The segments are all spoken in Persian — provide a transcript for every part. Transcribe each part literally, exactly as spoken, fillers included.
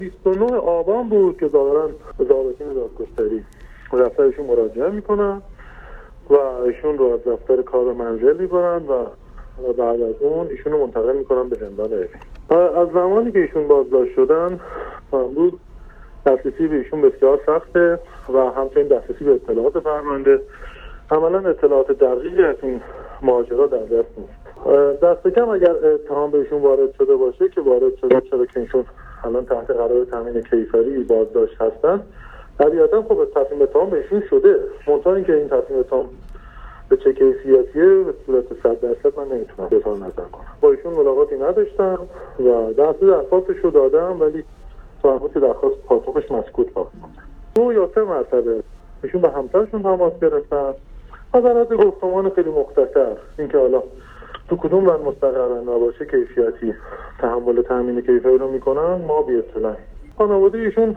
بیست و نه آبان بود که ظاهرا ضابطین دادگستری دفترشون مراجعه میکنن و ایشون رو از دفتر کار منزل میبرن و بعد از اون ایشون رو منتقل میکنن به زندان اوین. از زمانی که ایشون بازداشت شدن امروز دسترسی به ایشون بسیار سخته و همچنین دسترسی به اطلاعات پرونده، عملا اطلاعات دقیقی از این ماجرا در دست نیست. دست کم اگر اتهام بهشون وارد شده باشه که وارد شده، چرا که ایشون الان تحت قرار تامین کیفری بازداشت هستن، طبیعتا خب تصمیم اتهام بهشون شده. منتها اینکه این تصمیم اتهام به چه کیفیتیه به صورت صد درصد من نمیتونم اظهار نظر کنم. با ایشون ملاقاتی نداشتم و دست درخواستش رو دادم، ولی صاحب درخواست پاسخش مسکوت باقی مونده. دو یا سه مرتبه ایشون به همسرشون تماس گرفتن از طرف گفتمان خیلی مختصر اینکه حالا تو کدوم بند مستقرن نباشه کیفیتی تحمل تامین کیفری رو میکنن، ما بی اطلاعیم. خانواده ایشون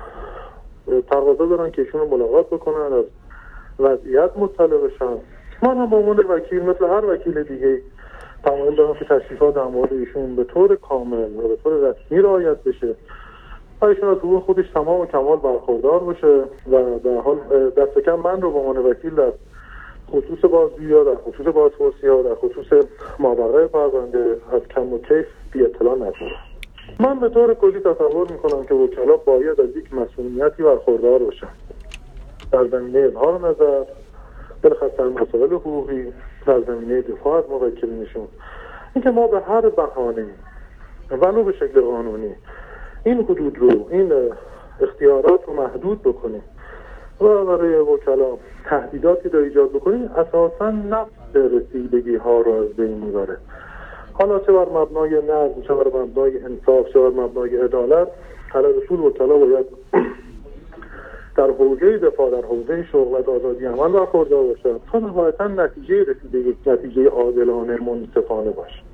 تقاضا دارن که ایشون رو ملاقات بکنن، از وضعیت مطلع بشن. من هم به عنوان وکیل مثل هر وکیل دیگه تمایل دارم که تشریفات در مورد ایشون به طور کامل و به طور رسمی رعایت بشه و ایشون از حقوق خودش تمام و کمال برخوردار باشه و به حال دست کم من رو به عنوان وکیل در خصوص بازجویی‌ها، در خصوص بازپرسی‌ها، در خصوص مابقای پرونده از کم و کیف بی اطلاع نکنم. من به طور کلی تصور میکنم که وکلا باید از یک مسئولیتی برخوردار باشن در زمینه اظهار نظر، بالاخره در مسائل حقوقی، در زمینه دفاع از موکلینشون. اینکه ما به هر بهانه‌ای ولو به شکل قانونی این حدود رو، این اختیارات رو محدود بکنیم و برای وکلا تهدیداتی رو ایجاد بکنیم، اساساً نفس رسیدگی ها رو از بین میبره. حالا چه بر مبنای نظم، چه بر مبنای انصاف، چه بر مبنای عدالت، علی رسول وکلا باید در حوزه دفاع، در حوزه شغل و آزادی عمل برخوردار باشه تا نهایتاً نتیجه رسیدگی، نتیجه عادلانه منصفانه باشه.